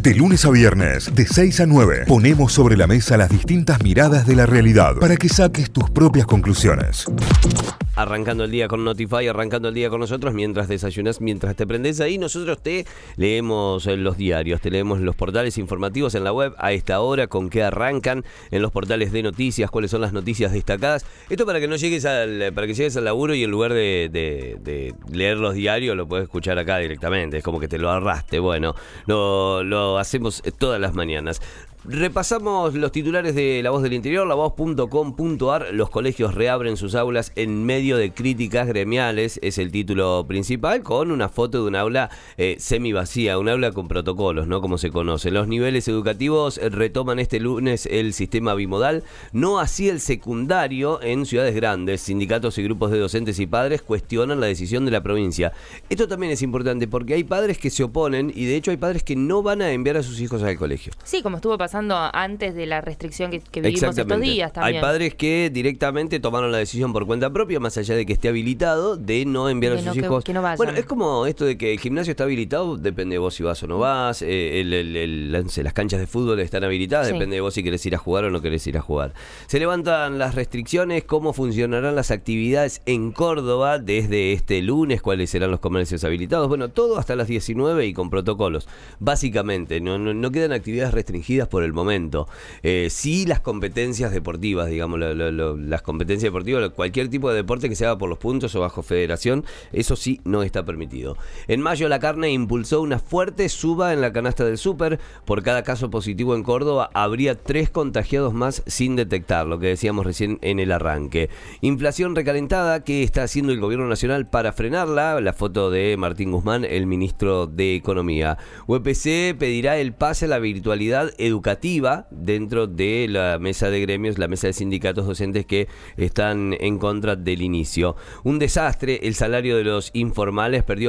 De lunes a viernes, de 6 a 9, ponemos sobre la mesa las distintas miradas de la realidad para que saques tus propias conclusiones. Arrancando el día con Notify, arrancando el día con nosotros, mientras desayunas, mientras te prendés ahí, nosotros te leemos los diarios, te leemos los portales informativos en la web a esta hora, con qué arrancan en los portales de noticias, cuáles son las noticias destacadas. Esto para que no llegues para que llegues al laburo y en lugar de leer los diarios lo puedes escuchar acá directamente, es como que te lo arraste. Bueno, lo hacemos todas las mañanas. Repasamos los titulares de La Voz del Interior, lavoz.com.ar. Los colegios reabren sus aulas en medio de críticas gremiales, es el título principal, con una foto de un aula semivacía, un aula con protocolos, ¿no? Como se conoce. Los niveles educativos retoman este lunes el sistema bimodal, no así el secundario en ciudades grandes. Sindicatos y grupos de docentes y padres cuestionan la decisión de la provincia. Esto también es importante porque hay padres que se oponen y de hecho hay padres que no van a enviar a sus hijos al colegio. Sí, como estuvo pasando antes de la restricción que vivimos estos días también. Hay padres que directamente tomaron la decisión por cuenta propia, más allá de que esté habilitado, de no enviar a sus hijos. Que no vayan. Bueno, es como esto de que el gimnasio está habilitado, depende de vos si vas o no vas. Las canchas de fútbol están habilitadas, sí. Depende de vos si querés ir a jugar o no querés ir a jugar. Se levantan las restricciones, cómo funcionarán las actividades en Córdoba desde este lunes, cuáles serán los comercios habilitados. Bueno, todo hasta las 19 y con protocolos. Básicamente, no quedan actividades restringidas por el momento. Sí, las competencias deportivas, digamos, las competencias deportivas, cualquier tipo de deporte que se haga por los puntos o bajo federación, eso sí no está permitido. En mayo la carne impulsó una fuerte suba en la canasta del súper. Por cada caso positivo en Córdoba habría 3 contagiados más sin detectar, lo que decíamos recién en el arranque. Inflación recalentada, ¿qué está haciendo el gobierno nacional para frenarla? La foto de Martín Guzmán, el ministro de Economía. UPC pedirá el pase a la virtualidad educativa dentro de la mesa de gremios, la mesa de sindicatos docentes que están en contra del inicio. Un desastre, el salario de los informales perdió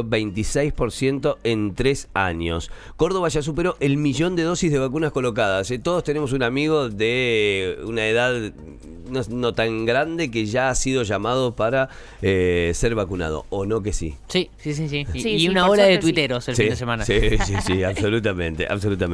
26% en 3 años. Córdoba ya superó el 1.000.000 de dosis de vacunas colocadas. Todos tenemos un amigo de una edad no tan grande que ya ha sido llamado para ser vacunado, ¿o no que sí? Sí. Y una ola de tuiteros el fin de semana. Sí, absolutamente.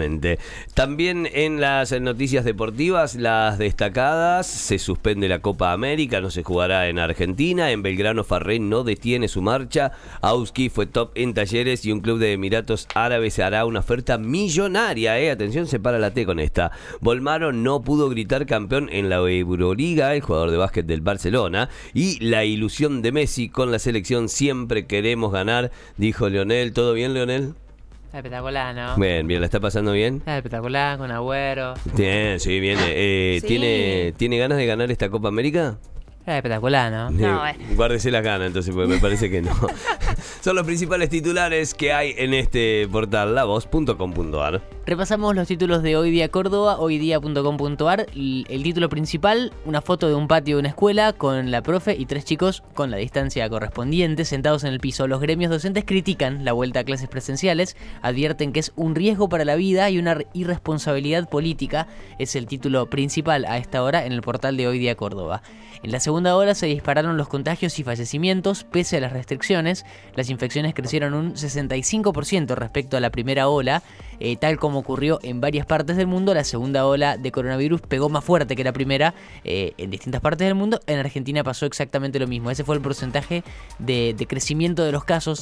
También en las noticias deportivas, las destacadas, se suspende la Copa América, no se jugará en Argentina. En Belgrano, Farré no detiene su marcha. Auski fue top en Talleres y un club de Emiratos Árabes hará una oferta millonaria. Atención, se para la T con esta. Volmaro no pudo gritar campeón en la Euroliga, el jugador de básquet del Barcelona. Y la ilusión de Messi con la selección, siempre queremos ganar, dijo Lionel. ¿Todo bien, Lionel? Espectacular, ¿no? Bien, ¿la está pasando bien? Espectacular, con Agüero. Bien, sí, viene. Sí. ¿Tiene ganas de ganar esta Copa América? Espectacular, ¿no? Guárdese las ganas, entonces, porque me parece que no. Son los principales titulares que hay en este portal, lavoz.com.ar. Repasamos los títulos de Hoy Día Córdoba, hoydía.com.ar. El título principal, una foto de un patio de una escuela con la profe y 3 chicos con la distancia correspondiente sentados en el piso. Los gremios docentes critican la vuelta a clases presenciales, advierten que es un riesgo para la vida y una irresponsabilidad política. Es el título principal a esta hora en el portal de Hoy Día Córdoba. En la segunda ola se dispararon los contagios y fallecimientos pese a las restricciones. Las infecciones crecieron un 65% respecto a la primera ola. Tal como ocurrió en varias partes del mundo, la segunda ola de coronavirus pegó más fuerte que la primera en distintas partes del mundo. En Argentina pasó exactamente lo mismo. Ese fue el porcentaje de crecimiento de los casos,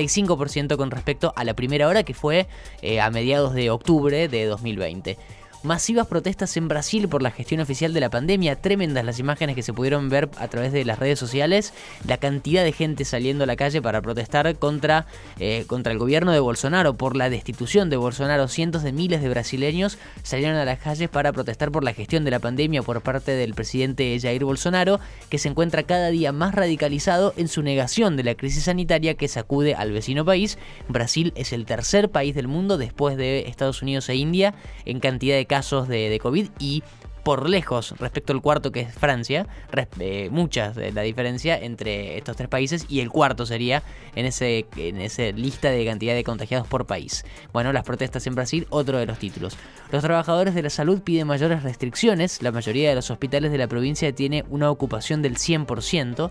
65% con respecto a la primera ola, que fue a mediados de octubre de 2020. Masivas protestas en Brasil por la gestión oficial de la pandemia. Tremendas las imágenes que se pudieron ver a través de las redes sociales. La cantidad de gente saliendo a la calle para protestar contra el gobierno de Bolsonaro, por la destitución de Bolsonaro. Cientos de miles de brasileños salieron a las calles para protestar por la gestión de la pandemia por parte del presidente Jair Bolsonaro, que se encuentra cada día más radicalizado en su negación de la crisis sanitaria que sacude al vecino país. Brasil es el tercer país del mundo después de Estados Unidos e India en cantidad de casos de COVID y por lejos respecto al cuarto, que es Francia. Muchas de la diferencia entre estos 3 países, y el cuarto sería en esa lista de cantidad de contagiados por país. Bueno, las protestas en Brasil, otro de los títulos. Los trabajadores de la salud piden mayores restricciones. La mayoría de los hospitales de la provincia tiene una ocupación del 100%.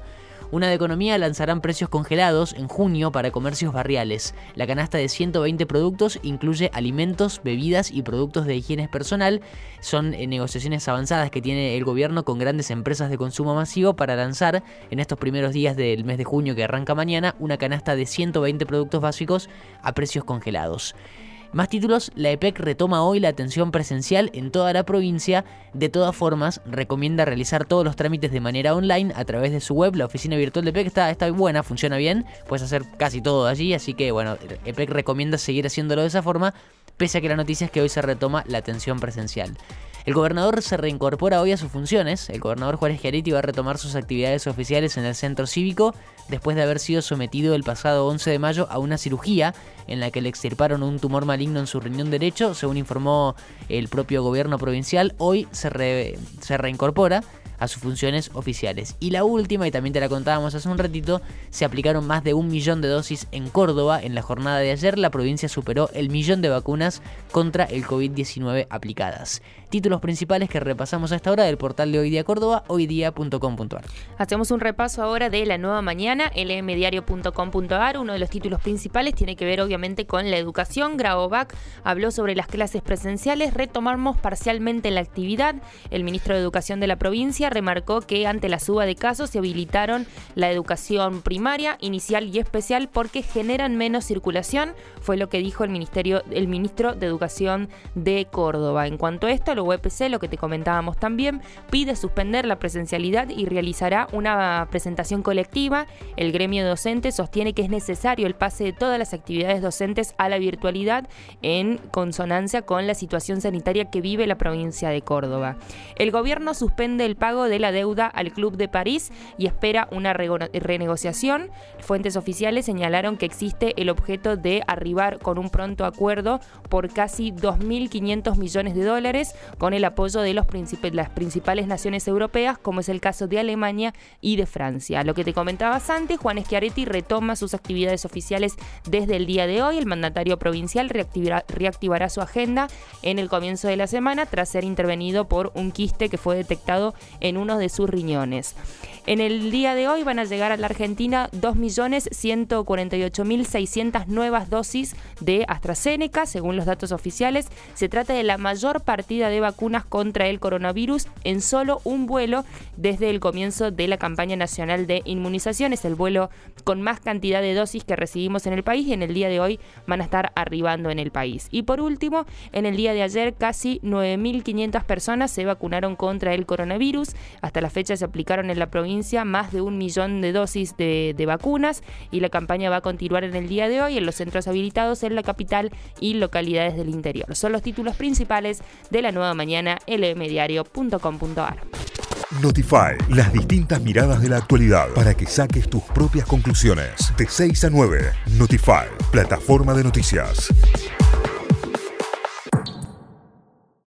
Una de economía lanzarán precios congelados en junio para comercios barriales. La canasta de 120 productos incluye alimentos, bebidas y productos de higiene personal. Son negociaciones avanzadas que tiene el gobierno con grandes empresas de consumo masivo para lanzar en estos primeros días del mes de junio que arranca mañana una canasta de 120 productos básicos a precios congelados. Más títulos, la EPEC retoma hoy la atención presencial en toda la provincia. De todas formas, recomienda realizar todos los trámites de manera online a través de su web. La oficina virtual de EPEC está buena, funciona bien, puedes hacer casi todo allí, así que bueno, EPEC recomienda seguir haciéndolo de esa forma, pese a que la noticia es que hoy se retoma la atención presencial. El gobernador se reincorpora hoy a sus funciones. El gobernador Juan Schiaretti va a retomar sus actividades oficiales en el centro cívico después de haber sido sometido el pasado 11 de mayo a una cirugía en la que le extirparon un tumor maligno en su riñón derecho, según informó el propio gobierno provincial. Hoy se reincorpora a sus funciones oficiales. Y la última, y también te la contábamos hace un ratito, se aplicaron más de 1 millón de dosis en Córdoba. En la jornada de ayer, la provincia superó el 1 millón de vacunas contra el COVID-19 aplicadas. Títulos principales que repasamos a esta hora del portal de Hoy Día Córdoba, hoydia.com.ar. Hacemos un repaso ahora de La Nueva Mañana, lmdiario.com.ar. Uno de los títulos principales tiene que ver obviamente con la educación. Grabovac habló sobre las clases presenciales. Retomamos parcialmente la actividad. El ministro de Educación de la provincia remarcó que ante la suba de casos se habilitaron la educación primaria, inicial y especial porque generan menos circulación. Fue lo que dijo el ministro de Educación de Córdoba. En cuanto a esto, la UPC, lo que te comentábamos también, pide suspender la presencialidad y realizará una presentación colectiva. El gremio docente sostiene que es necesario el pase de todas las actividades docentes a la virtualidad en consonancia con la situación sanitaria que vive la provincia de Córdoba. El gobierno suspende el pago de la deuda al Club de París y espera una renegociación. Fuentes oficiales señalaron que existe el objeto de arribar con un pronto acuerdo por casi 2.500 millones de dólares con el apoyo de las principales naciones europeas, como es el caso de Alemania y de Francia. Lo que te comentabas antes, Juan Schiaretti retoma sus actividades oficiales desde el día de hoy. El mandatario provincial reactivará su agenda en el comienzo de la semana tras ser intervenido por un quiste que fue detectado en uno de sus riñones. En el día de hoy van a llegar a la Argentina 2.148.600 nuevas dosis de AstraZeneca, según los datos oficiales. Se trata de la mayor partida de vacunas contra el coronavirus en solo un vuelo desde el comienzo de la campaña nacional de inmunización. Es el vuelo con más cantidad de dosis que recibimos en el país y en el día de hoy van a estar arribando en el país. Y por último, en el día de ayer casi 9.500 personas se vacunaron contra el coronavirus. Hasta la fecha se aplicaron en la provincia más de 1 millón de dosis de vacunas y la campaña va a continuar en el día de hoy en los centros habilitados en la capital y localidades del interior. Son los títulos principales de La Nueva Mañana, lmdiario.com.ar. Notify, las distintas miradas de la actualidad para que saques tus propias conclusiones. De 6 a 9, Notify, plataforma de noticias.